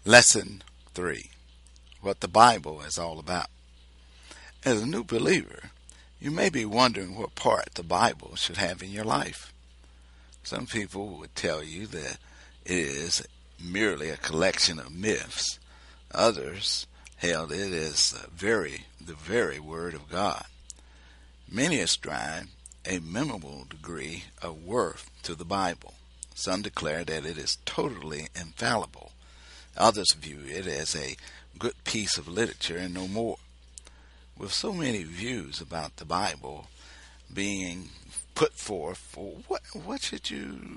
Lesson 3. What the Bible is all about. As a new believer, you may be wondering what part the Bible should have in your life. Some people would tell you that it is merely a collection of myths. Others held it as the very Word of God. Many ascribe a memorable degree of worth to the Bible. Some declare that it is totally infallible. Others view it as a good piece of literature and no more. With so many views about the Bible being put forth, what should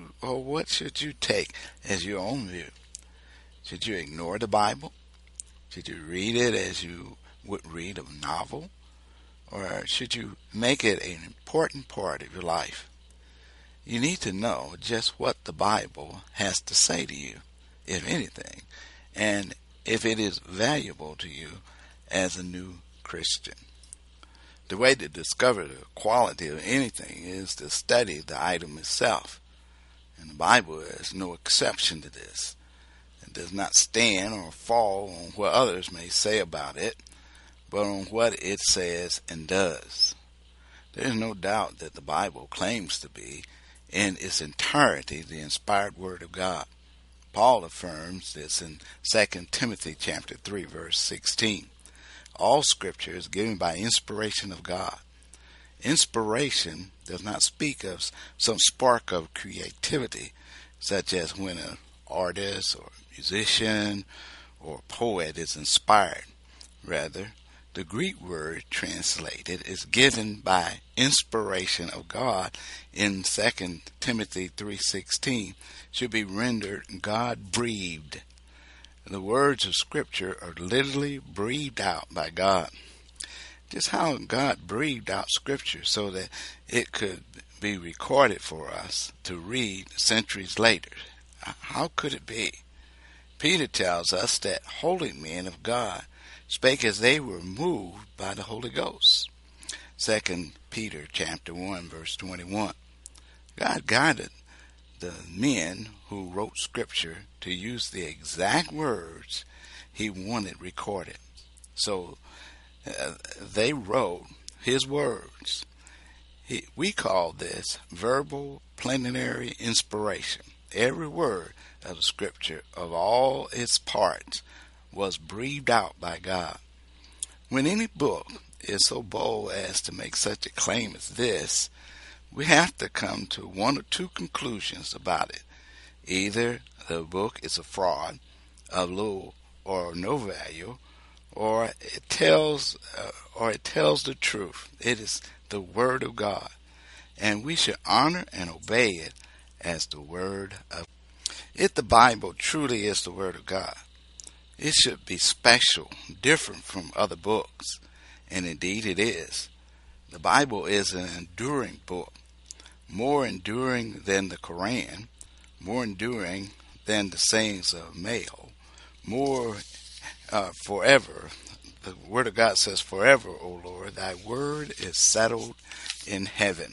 you take as your own view? Should you ignore the Bible? Should you read it as you would read a novel? Or should you make it an important part of your life? You need to know just what the Bible has to say to you, if anything, and if it is valuable to you as a new Christian. The way to discover the quality of anything is to study the item itself, and the Bible is no exception to this. It does not stand or fall on what others may say about it, but on what it says and does. There is no doubt that the Bible claims to be, in its entirety, the inspired Word of God. Paul affirms this in 2 Timothy chapter 3, verse 16. All Scripture is given by inspiration of God. Inspiration does not speak of some spark of creativity, such as when an artist or musician or poet is inspired. Rather, the Greek word translated is given by inspiration of God in 2 Timothy 3:16 should be rendered God-breathed. The words of Scripture are literally breathed out by God. Just how God breathed out Scripture so that it could be recorded for us to read centuries later. How could it be? Peter tells us that holy men of God spake as they were moved by the Holy Ghost. 2 Peter chapter 1, verse 21. God guided the men who wrote Scripture to use the exact words he wanted recorded. So they wrote his words. We call this verbal plenary inspiration. Every word of the Scripture, of all its parts, was breathed out by God. When any book is so bold as to make such a claim as this, we have to come to one or two conclusions about it. Either the book is a fraud of little or no value, or it tells the truth. It is the Word of God, and we should honor and obey it as the Word of God. If the Bible truly is the Word of God, it should be special, different from other books, and indeed it is. The Bible is an enduring book, more enduring than the Quran, more enduring than the sayings of male, more forever. The Word of God says, "Forever, O Lord, thy word is settled in heaven."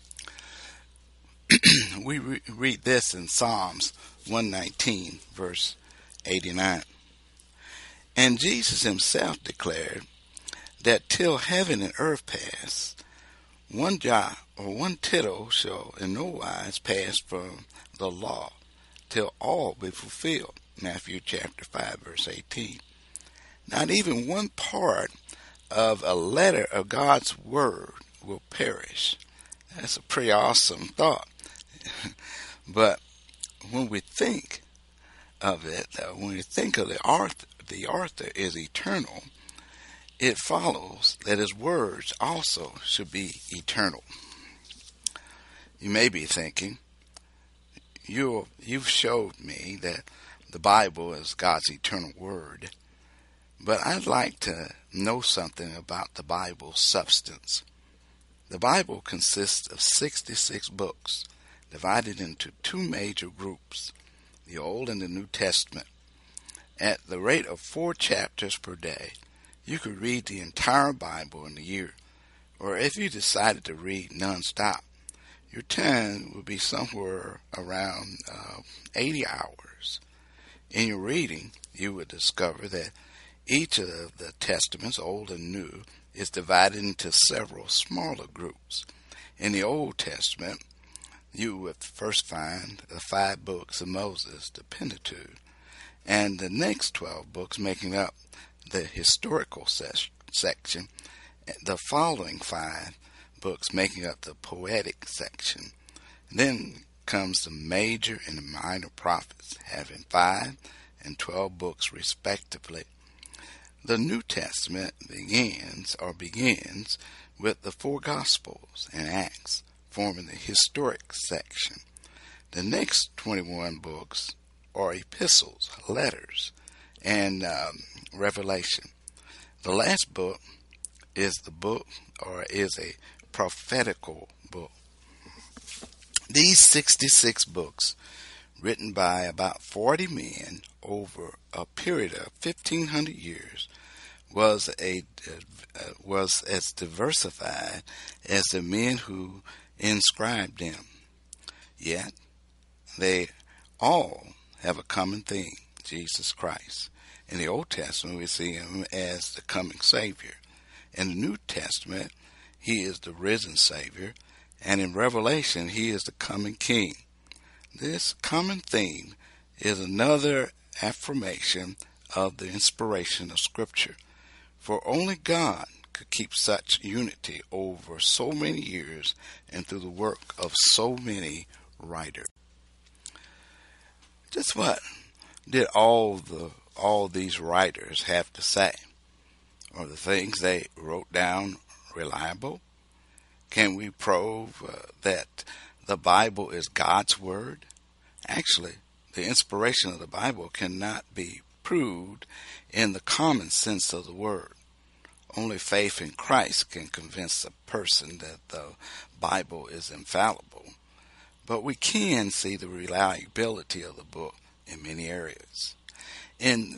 We read this in Psalms 119, verse 89. And Jesus himself declared that till heaven and earth pass, one jot or one tittle shall in no wise pass from the law, till all be fulfilled. Matthew chapter 5, verse 18. Not even one part of a letter of God's word will perish. That's a pretty awesome thought. But when we think of it, when we think of the author is eternal, it follows that his words also should be eternal. You may be thinking, you've showed me that the Bible is God's eternal word, but I'd like to know something about the Bible's substance. The Bible consists of 66 books, divided into two major groups, the Old and the New Testament. At the rate of 4 chapters per day, you could read the entire Bible in a year. Or if you decided to read nonstop, your time would be somewhere around 80 hours. In your reading, you would discover that each of the Testaments, Old and New, is divided into several smaller groups. In the Old Testament, you would first find the 5 books of Moses, the Pentateuch, and the next 12 books making up the historical section, the following 5 books making up the poetic section. Then comes the major and the minor prophets, having 5 and 12 books respectively. The New Testament begins with the 4 Gospels and Acts, forming the historic section. The next 21 books are epistles, letters, and Revelation. The last book is a prophetical book. These 66 books, written by about 40 men over a period of 1,500 years, was as diversified as the men who inscribed them. Yet, they all have a common theme, Jesus Christ. In the Old Testament, we see him as the coming Savior. In the New Testament, he is the risen Savior. And in Revelation, he is the coming King. This common theme is another affirmation of the inspiration of Scripture, for only God could keep such unity over so many years and through the work of so many writers. Just what did all these writers have to say? Are the things they wrote down reliable? Can we prove that the Bible is God's Word? Actually, the inspiration of the Bible cannot be proved in the common sense of the word. Only faith in Christ can convince a person that the Bible is infallible. But we can see the reliability of the book in many areas. In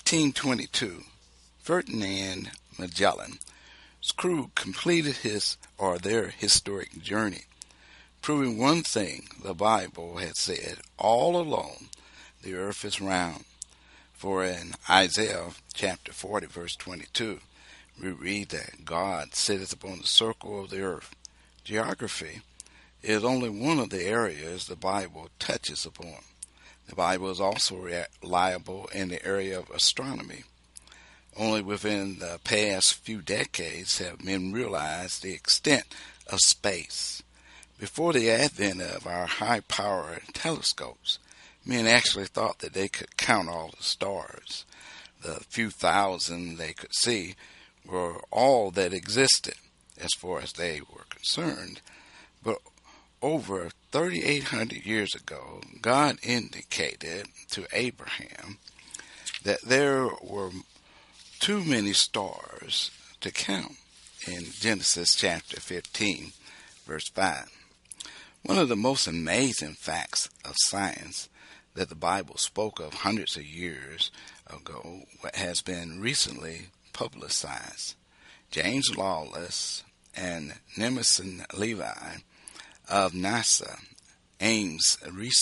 1522, Ferdinand Magellan's crew completed their historic journey, proving one thing the Bible had said all along: the earth is round. For in Isaiah chapter 40, verse 22, we read that God sitteth upon the circle of the earth. Geography is only one of the areas the Bible touches upon. The Bible is also reliable in the area of astronomy. Only within the past few decades have men realized the extent of space. Before the advent of our high-power telescopes, men actually thought that they could count all the stars. The few thousand they could see were all that existed, as far as they were concerned. But over 3,800 years ago, God indicated to Abraham that there were too many stars to count in Genesis chapter 15, verse 5. One of the most amazing facts of science that the Bible spoke of hundreds of years ago has been recently publicized. James Lawless and Nemesis Levi of NASA Ames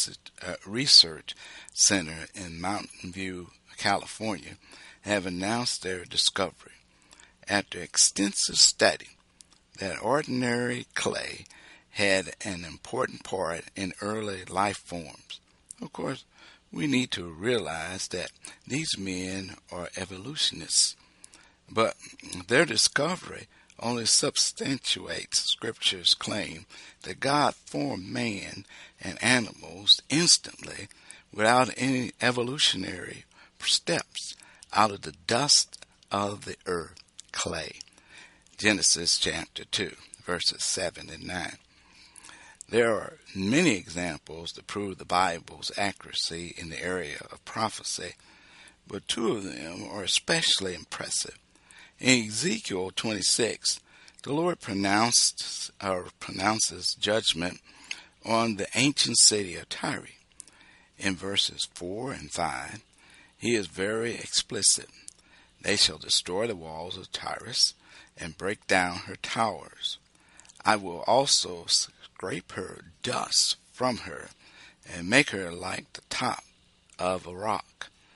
Research Center in Mountain View, California, have announced their discovery, after extensive study, that ordinary clay had an important part in early life forms. Of course, we need to realize that these men are evolutionists, but their discovery only substantiates Scripture's claim that God formed man and animals instantly without any evolutionary steps out of the dust of the earth, clay. Genesis chapter 2, verses 7 and 9. There are many examples to prove the Bible's accuracy in the area of prophecy, but 2 of them are especially impressive. In Ezekiel 26, the Lord pronounces judgment on the ancient city of Tyre. In verses 4 and 5, he is very explicit. They shall destroy the walls of Tyrus and break down her towers. I will also scrape her dust from her and make her like the top of a rock.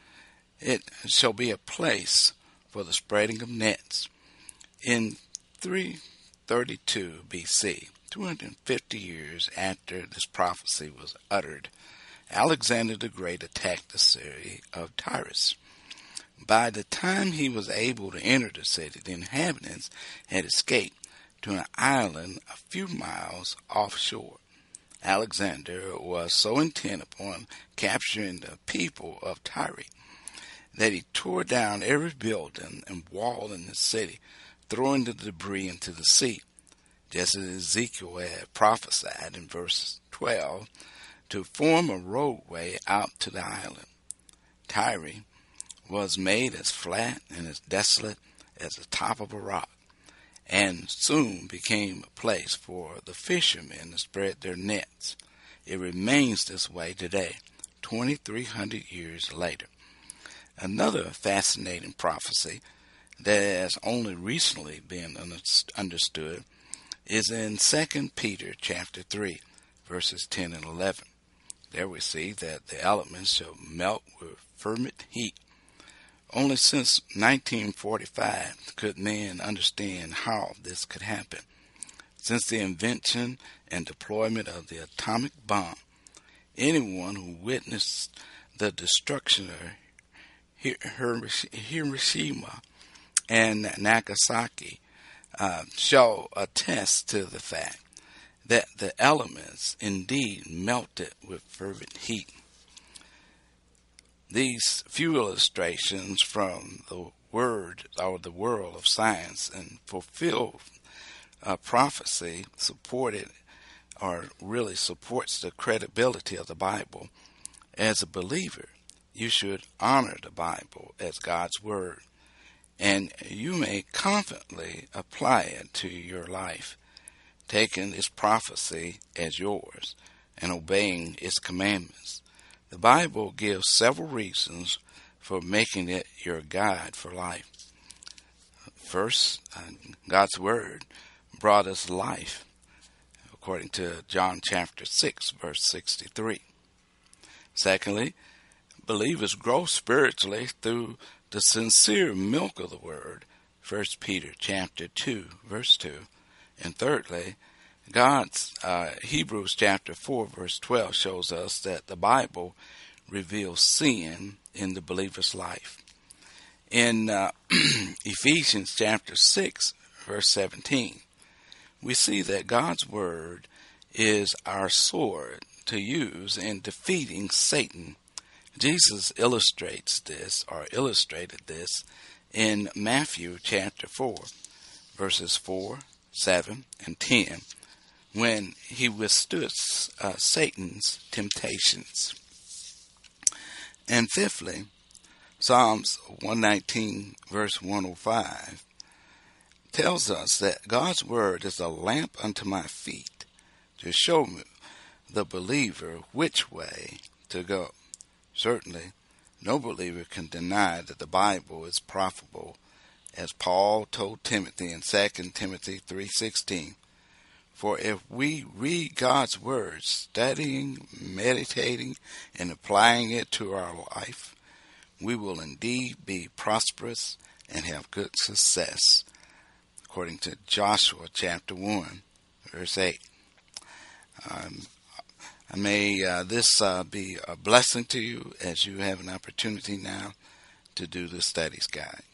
It shall be a place for the spreading of nets. In 332 BC, 250 years after this prophecy was uttered, Alexander the Great attacked the city of Tyrus. By the time he was able to enter the city, the inhabitants had escaped to an island a few miles offshore. Alexander was so intent upon capturing the people of Tyre that he tore down every building and wall in the city, throwing the debris into the sea, just as Ezekiel had prophesied in verse 12, to form a roadway out to the island. Tyre was made as flat and as desolate as the top of a rock, and soon became a place for the fishermen to spread their nets. It remains this way today, 2,300 years later. Another fascinating prophecy that has only recently been understood is in 2 Peter chapter 3, verses 10 and 11. There we see that the elements shall melt with fervent heat. Only since 1945 could man understand how this could happen. Since the invention and deployment of the atomic bomb, anyone who witnessed the destruction of Hiroshima and Nagasaki shall attest to the fact that the elements indeed melted with fervent heat. These few illustrations from the word or the world of science and fulfilled prophecy supported or really supports the credibility of the Bible. As a believer, you should honor the Bible as God's word, and you may confidently apply it to your life, taking this prophecy as yours and obeying its commandments. The Bible gives several reasons for making it your guide for life. First, God's Word brought us life, according to John chapter 6, verse 63. Secondly, believers grow spiritually through the sincere milk of the Word, 1 Peter chapter 2, verse 2. And thirdly, God's Hebrews chapter 4 verse 12 shows us that the Bible reveals sin in the believer's life. In Ephesians chapter 6 verse 17, we see that God's word is our sword to use in defeating Satan. Jesus illustrated this in Matthew chapter 4 verses 4, 7, and 10, when he withstood Satan's temptations. And fifthly, Psalms 119 verse 105 tells us that God's word is a lamp unto my feet to show me, the believer, which way to go. Certainly, no believer can deny that the Bible is profitable, as Paul told Timothy in 2 Timothy 3:16. For if we read God's word, studying, meditating, and applying it to our life, we will indeed be prosperous and have good success, according to Joshua chapter 1, verse 8. May this be a blessing to you as you have an opportunity now to do the studies guide.